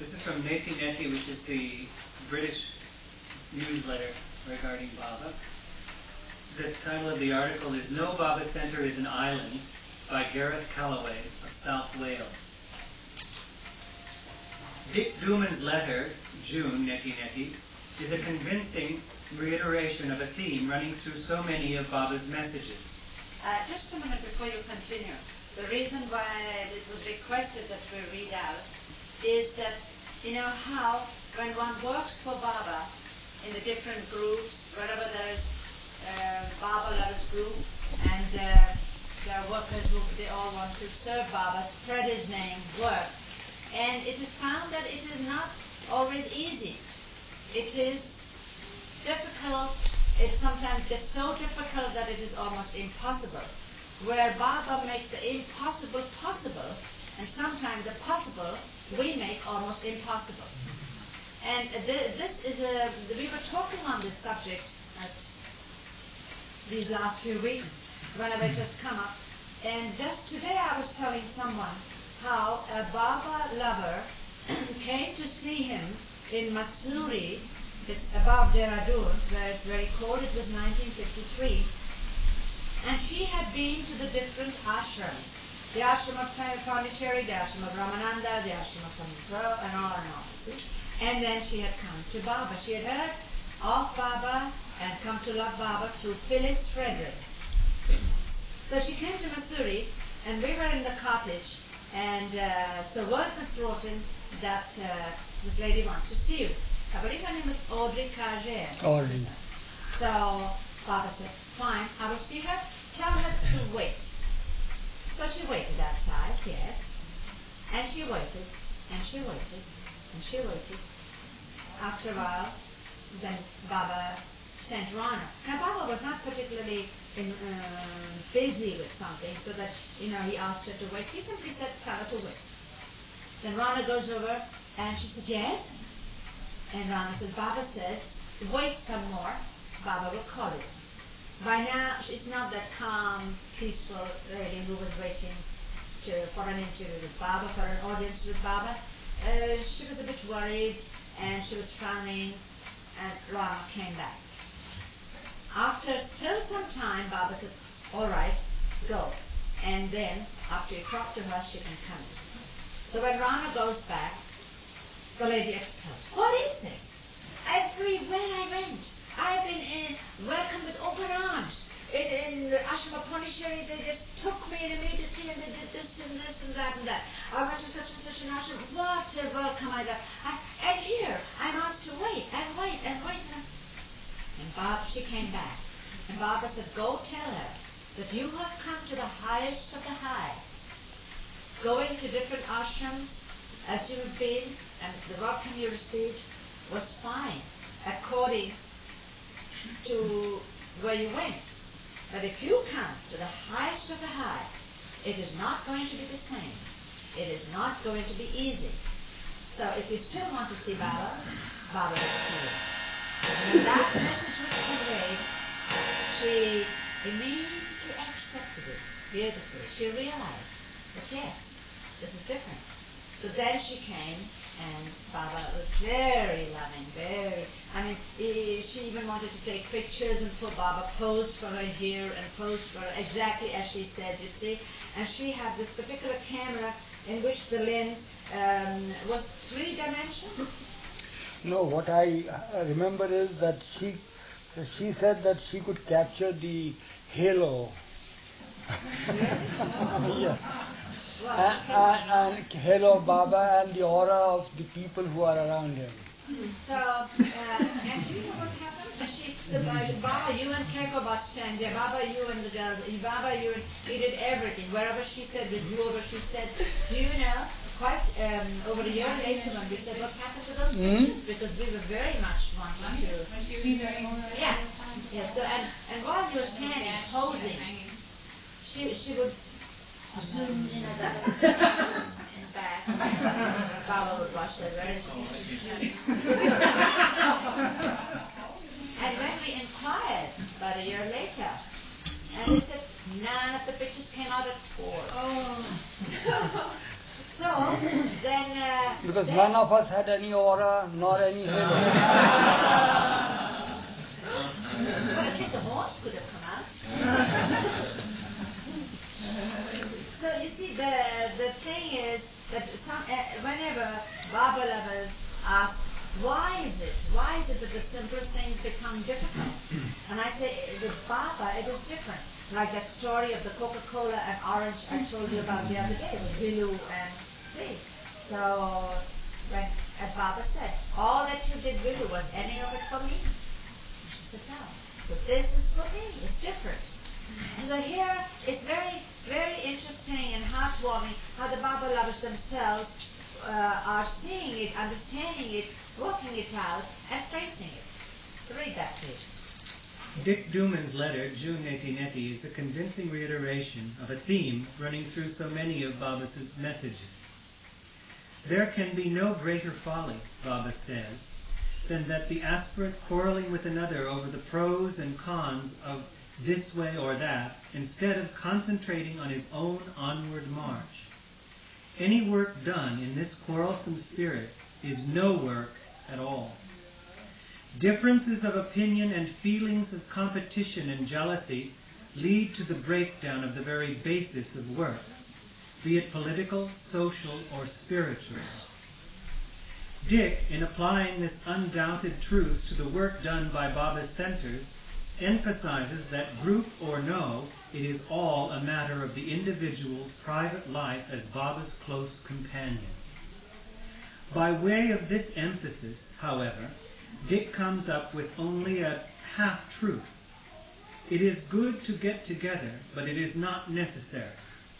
This is from Neti Neti, which is the British newsletter regarding Baba. The title of the article is No Baba Centre is an Island by Gareth Calloway of South Wales. Dick Dooman's letter, June, Neti Neti, is a convincing reiteration of a theme running through so many of Baba's messages. Just a minute before you continue. The reason why it was requested that we read out is that, you know how when one works for Baba in the different groups, wherever there is Baba Lovers group, and there are workers who they all want to serve Baba, spread his name, work. And it is found that it is not always easy. It is difficult. It sometimes gets so difficult that it is almost impossible. Where Baba makes the impossible possible, and sometimes the possible we make almost impossible. And this is we were talking on this subject at these last few weeks when I just come up, and just today I was telling someone how a Baba lover came to see him in Mussoorie. It's above Dehradun, where it's very cold. It was 1953. And she had been to the different ashrams. The ashram of Pondicherry, the ashram of Ramananda, the ashram of Samsara, and all, you see. And then she had come to Baba. She had heard of Baba and come to love Baba through Phyllis Frederick. So she came to Mussoorie, and we were in the cottage, and so word was brought in that this lady wants to see you. I believe her name was Audrey Carger. Audrey. So Baba said, fine, I will see her. Tell her to wait. So she waited outside, yes. And she waited, and she waited, and she waited. After a while, then Baba sent Rana. Now Baba was not particularly busy with something, so that, he asked her to wait. He simply said, tell her to wait. Then Rana goes over, and she said, yes. And Rana says, Baba says, wait some more, Baba will call you. By now, she's not that calm, peaceful lady who was waiting for an interview with Baba, for an audience with Baba. She was a bit worried, and she was frowning, and Rana came back. After still some time, Baba said, all right, go. And then, after you talk to her, she can come in. So when Rana goes back, the lady explodes. What is this? Everywhere I went, I've been welcomed with open arms. In the ashram of Pondicherry, they just took me in immediately, and they did this and this and that and that. I went to such and such an ashram. What a welcome I got. And here, I'm asked to wait and wait and wait. And Baba, she came back. And Baba said, go tell her that you have come to the highest of the high. Going to different ashrams as you have been, and the welcome you received was fine, according to where you went. But if you come to the highest of the high, it is not going to be the same. It is not going to be easy. So if you still want to see Baba, Baba will see you. When that message was conveyed, she immediately accepted it beautifully. She realized that yes, this is different. So then she came, and Baba was very loving, she even wanted to take pictures, and put Baba posed for her here and posed for her exactly as she said, you see. And she had this particular camera in which the lens was three-dimensional. No, what I remember is that she said that she could capture the halo. Yeah. And halo of Baba and the aura of the people who are around him. So, and you know what happened? She said, Baba, you and Kekobat stand there. Baba, you and the girls. Baba, you and... He did everything. Wherever she said, wherever she said, do you know, quite over a year later when we said, what happened to those pictures? Because we were very much wanting to... Yeah. Yeah. So, and while you were standing, posing, she would zoom in at that and back. Baba would rush over. And when we inquired about a year later, and they said none of the pictures came out at all. Oh. So then. Because none of us had any aura nor any halo. But at least the horse could have come out. So you see, the thing is that whenever Baba lovers ask, why is it that the simplest things become difficult? And I say, with Baba, it is different. Like that story of the Coca-Cola and orange I told you about the other day with Vilu and see. So, as Baba said, all that you did, Vilu, was any of it for me? You should sit down. So this is for me. It's different. And so here it's very, very interesting and heartwarming how the Baba lovers themselves are seeing it, understanding it, working it out, and facing it. Read that, please. Dick Duman's letter, June 1880, is a convincing reiteration of a theme running through so many of Baba's messages. There can be no greater folly, Baba says, than that the aspirant quarreling with another over the pros and cons of this way or that, instead of concentrating on his own onward march. Any work done in this quarrelsome spirit is no work at all. Differences of opinion and feelings of competition and jealousy lead to the breakdown of the very basis of work, be it political, social, or spiritual. Dick, in applying this undoubted truth to the work done by Baba's centers, emphasizes that group or no, it is all a matter of the individual's private life as Baba's close companion. By way of this emphasis, however, Dick comes up with only a half-truth. It is good to get together, but it is not necessary.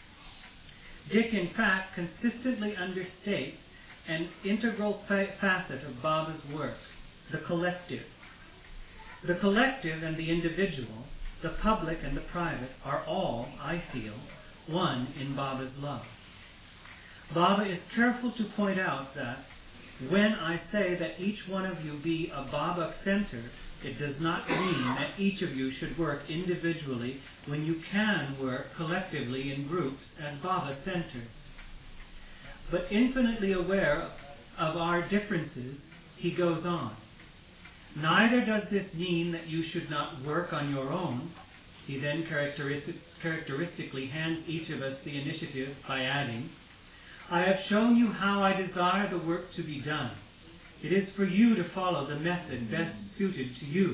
Dick, in fact, consistently understates an integral facet of Baba's work, the collective. The collective and the individual, the public and the private, are all, I feel, one in Baba's love. Baba is careful to point out that when I say that each one of you be a Baba center, it does not mean that each of you should work individually when you can work collectively in groups as Baba centers. But infinitely aware of our differences, he goes on. Neither does this mean that you should not work on your own. He then characteristically hands each of us the initiative by adding, I have shown you how I desire the work to be done. It is for you to follow the method best suited to you.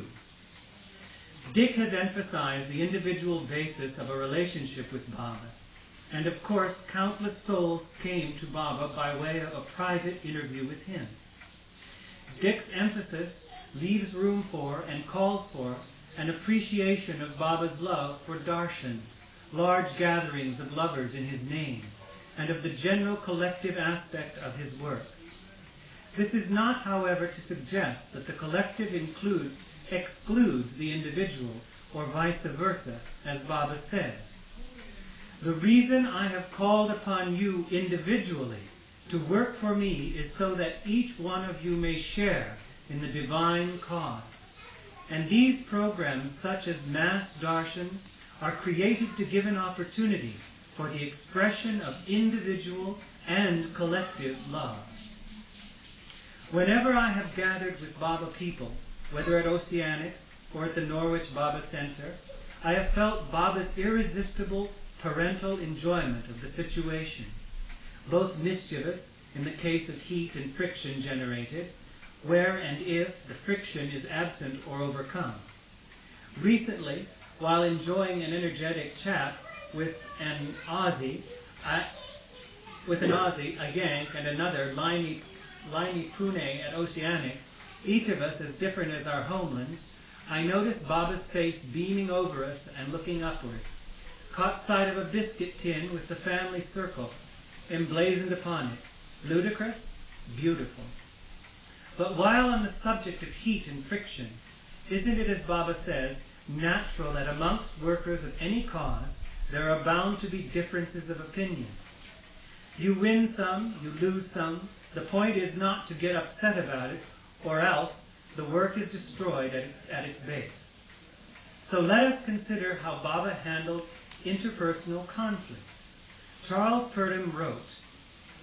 Dick has emphasized the individual basis of a relationship with Baba. And of course, countless souls came to Baba by way of a private interview with him. Dick's emphasis leaves room for and calls for an appreciation of Baba's love for darshans, large gatherings of lovers in his name, and of the general collective aspect of his work. This is not, however, to suggest that the collective excludes the individual, or vice versa, as Baba says. The reason I have called upon you individually to work for me is so that each one of you may share in the divine cause. And these programs, such as mass darshans, are created to give an opportunity for the expression of individual and collective love. Whenever I have gathered with Baba people, whether at Oceanic or at the Norwich Baba Center, I have felt Baba's irresistible parental enjoyment of the situation, both mischievous in the case of heat and friction generated, where and if the friction is absent or overcome. Recently, while enjoying an energetic chat with an Aussie, a Yank, and another Laini Pune at Oceanic, each of us as different as our homelands, I noticed Baba's face beaming over us and looking upward. Caught sight of a biscuit tin with the family circle emblazoned upon it. Ludicrous? Beautiful. But while on the subject of heat and friction, isn't it, as Baba says, natural that amongst workers of any cause there are bound to be differences of opinion? You win some, you lose some. The point is not to get upset about it, or else the work is destroyed at its base. So let us consider how Baba handled interpersonal conflict. Charles Purdom wrote,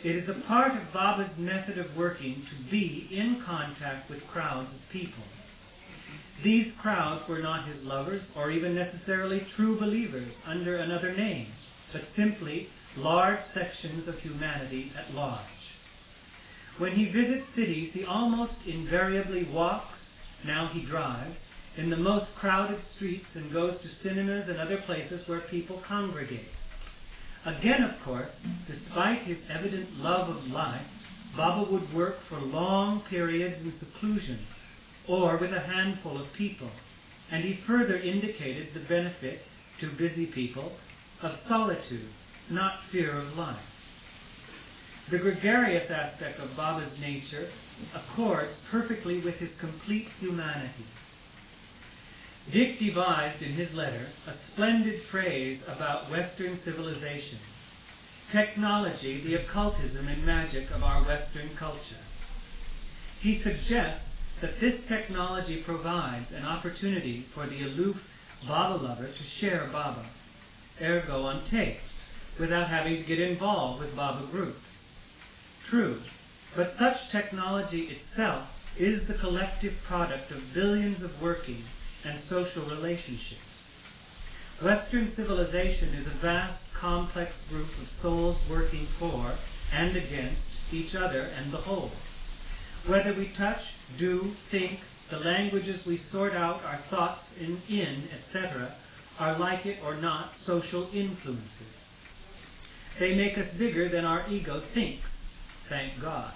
It is a part of Baba's method of working to be in contact with crowds of people. These crowds were not his lovers or even necessarily true believers under another name, but simply large sections of humanity at large. When he visits cities, he almost invariably walks, now he drives, in the most crowded streets and goes to cinemas and other places where people congregate. Again, of course, despite his evident love of life, Baba would work for long periods in seclusion or with a handful of people, and he further indicated the benefit to busy people of solitude, not fear of life. The gregarious aspect of Baba's nature accords perfectly with his complete humanity. Dick devised in his letter a splendid phrase about Western civilization, technology, the occultism and magic of our Western culture. He suggests that this technology provides an opportunity for the aloof Baba lover to share Baba, ergo on tape, without having to get involved with Baba groups. True, but such technology itself is the collective product of billions of working and social relationships. Western civilization is a vast, complex group of souls working for and against each other and the whole. Whether we touch, do, think, the languages we sort out our thoughts in, etc., are like it or not social influences. They make us bigger than our ego thinks, thank God.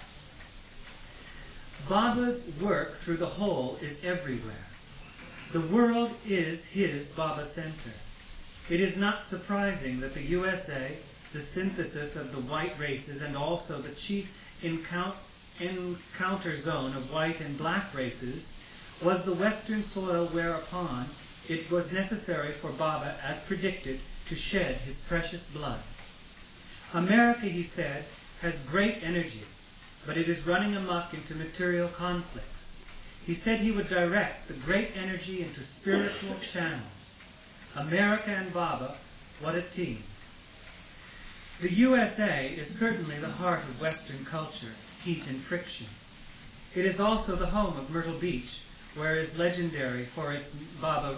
Baba's work through the whole is everywhere. The world is his Baba center. It is not surprising that the USA, the synthesis of the white races and also the chief encounter zone of white and black races, was the Western soil whereupon it was necessary for Baba, as predicted, to shed his precious blood. America, he said, has great energy, but it is running amok into material conflicts. He said he would direct the great energy into spiritual channels. America and Baba, what a team. The USA is certainly the heart of Western culture, heat and friction. It is also the home of Myrtle Beach, where it is legendary for its Baba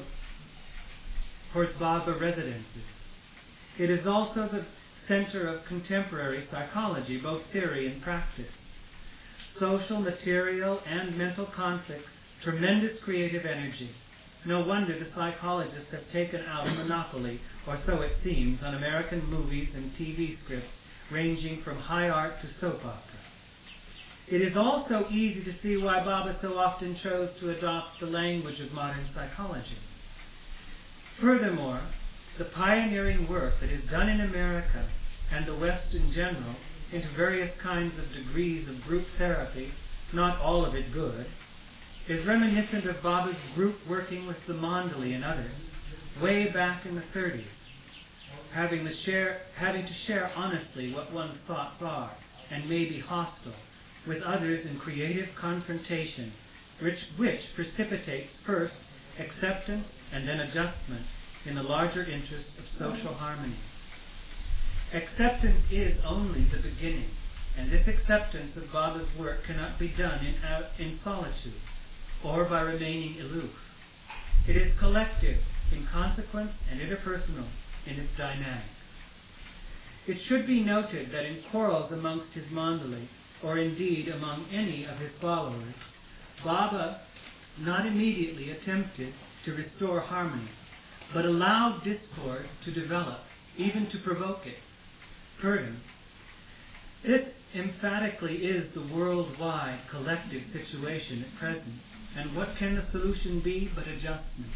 residences. It is also the center of contemporary psychology, both theory and practice. Social, material, and mental conflict, tremendous creative energy. No wonder the psychologists have taken out a monopoly, or so it seems, on American movies and TV scripts, ranging from high art to soap opera. It is also easy to see why Baba so often chose to adopt the language of modern psychology. Furthermore, the pioneering work that is done in America and the West in general into various kinds of degrees of group therapy, not all of it good, is reminiscent of Baba's group working with the Mandali and others, way back in the 30s, having to share honestly what one's thoughts are, and may be hostile, with others in creative confrontation, which precipitates first acceptance and then adjustment in the larger interests of social harmony. Acceptance is only the beginning, and this acceptance of Baba's work cannot be done in solitude or by remaining aloof. It is collective in consequence and interpersonal in its dynamic. It should be noted that in quarrels amongst his Mandali, or indeed among any of his followers, Baba not immediately attempted to restore harmony, but allowed discord to develop, even to provoke it. Heard him. This emphatically is the worldwide collective situation at present, and what can the solution be but adjustment?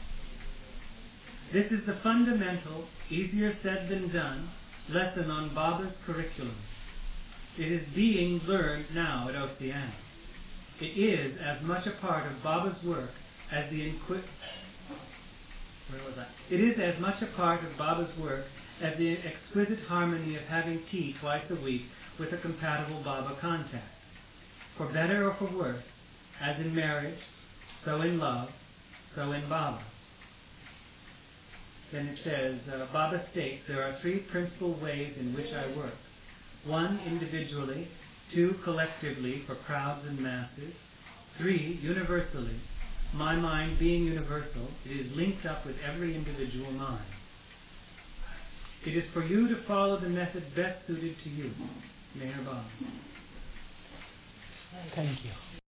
This is the fundamental, easier said than done, lesson on Baba's curriculum. It is being learned now at Oceana. It is as much a part of Baba's work as It is as much a part of Baba's work as the exquisite harmony of having tea twice a week with a compatible Baba contact. For better or for worse, as in marriage, so in love, so in Baba. Then it says, Baba states, there are three principal ways in which I work. 1. Individually. 2. Collectively, for crowds and masses. 3. Universally. My mind being universal, it is linked up with every individual mind. It is for you to follow the method best suited to you. Meher Baba. Thank you.